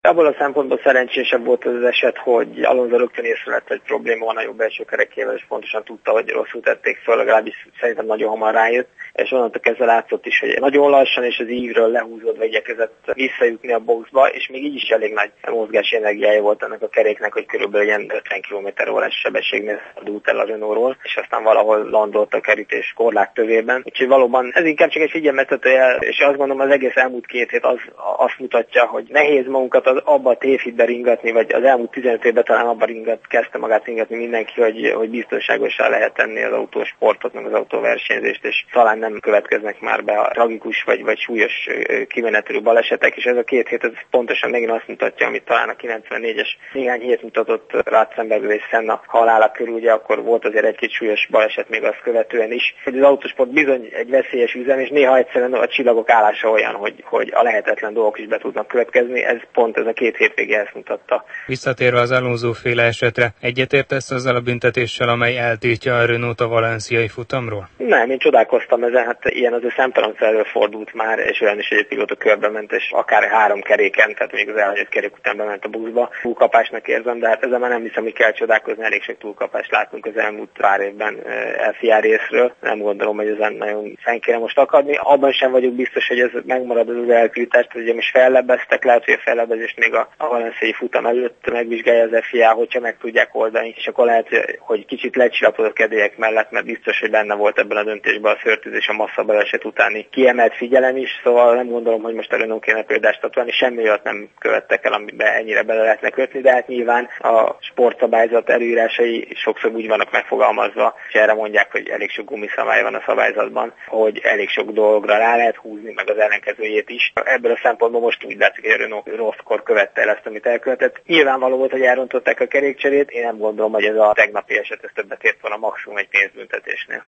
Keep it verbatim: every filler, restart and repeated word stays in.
Abból a szempontból szerencsésebb volt az eset, hogy Alonso rögtön észrevett, hogy probléma van a jobb belső kerekével, és pontosan tudta, hogy rosszul tették föl, legalábbis szerintem nagyon hamar rájött, és onnantól kezdve látszott is, hogy nagyon lassan és az ívről lehúzódva igyekezett visszajutni a boxba, és még így is elég nagy mozgási energiája volt ennek a keréknek, hogy körülbelül ilyen ötven kilométer órás sebességnél dúlt el a Renaultról, és aztán valahol landolt a kerítés korlát tövében. Úgyhogy valóban ez inkább csak egy figyelmeztetője, és azt gondolom az egész elmúlt két hét az, azt mutatja, hogy nehéz magunkat az, abba a tévhitbe ringatni, vagy az elmúlt tizenöt évben talán abba ringat, kezdte magát ringatni mindenki, hogy, hogy biztonságosá lehet tenni az autósportot, meg az autóversenyzést, és talán nem következnek már be a tragikus vagy, vagy súlyos kimenetelő balesetek, és ez a két hét ez pontosan megint azt mutatja, amit talán a kilencvennégyes néhány hét mutatott Ratzenberger és Senna halála körül, ugye akkor volt azért egy-két súlyos baleset még azt követően is, hogy az autósport bizony egy veszélyes üzem, és néha egyszerűen a csillagok állása olyan, hogy, hogy a lehetetlen dolgok is be tudnak következni, ez pont ez a két hétvége ezt mutatta. Visszatérve az Alonso féle esetre, egyetértesz azzal a büntetéssel, amely eltiltja a Renault a valenciai futamról? Nem, én csodálkoztam ezen, hát ilyen azért számtalanszor előfordult már, és olyan is, hogy egy pilóta körbe ment, és akár három keréken, tehát még az elhagyott kerék után bement a buszba. Túlkapásnak érzem, de hát ezzel már nem hiszem, hogy kell csodálkozni, elég sok túlkapást látunk az elmúlt pár évben ef i á részről. Nem gondolom, hogy ezen nagyon fenn kéne most akadni. Abban sem vagyok biztos, hogy ez megmarad az az eltiltást, hogy most fellebbeztek, lehet, hogy a fellebbezést még a, a valenciai futam előtt megvizsgálja az ef i á, hogyha meg tudják oldani, és akkor lehet, hogy kicsit lecsillapodott kedélyek mellett, mert biztos, hogy benne volt ebben a döntésben a szörtözés a massza baleset utáni kiemelt figyelem is, szóval nem gondolom, hogy most a Renault kéne példást adni, semmi olyat nem követtek el, amiben ennyire bele lehetne kötni, de hát nyilván a sportszabályzat előírásai sokszor úgy vannak megfogalmazva, és erre mondják, hogy elég sok gumiszabály van a szabályzatban, hogy elég sok dologra rá lehet húzni, meg az ellenkezőjét is. Ebből a szempontból most úgy látszik, hogy a Renault rosszkor követte el ezt, amit elkövetett. Nyilvánvaló volt, hogy elrontották a kerékcserét, én nem gondolom, hogy ez a tegnapi eset ez többet ért volna maximum egy pénzbüntetésnél.